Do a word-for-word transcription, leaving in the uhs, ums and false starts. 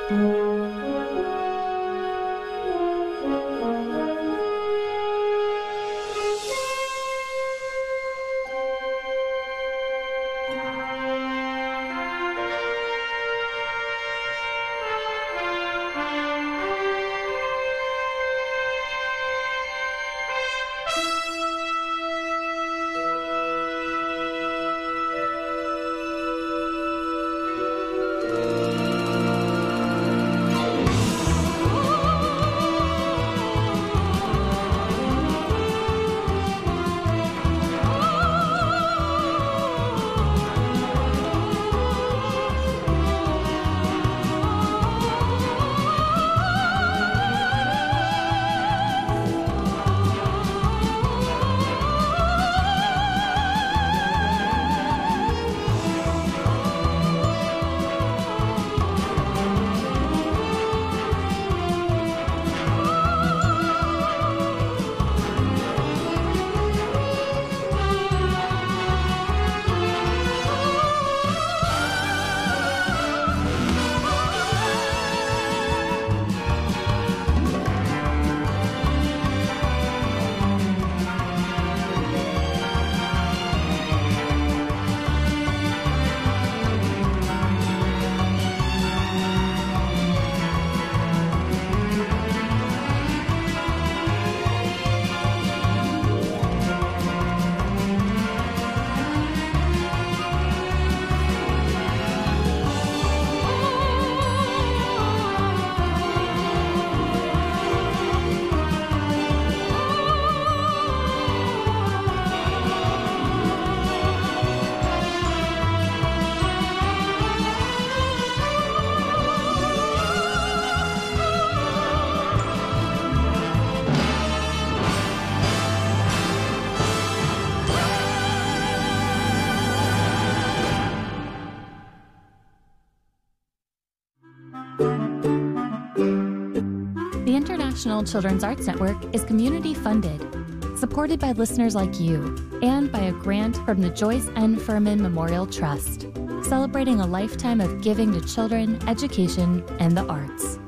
The International Children's Arts Network is community-funded, supported by listeners like you, and by a grant from the Joyce N. Furman Memorial Trust, celebrating a lifetime of giving to children, education, and the arts.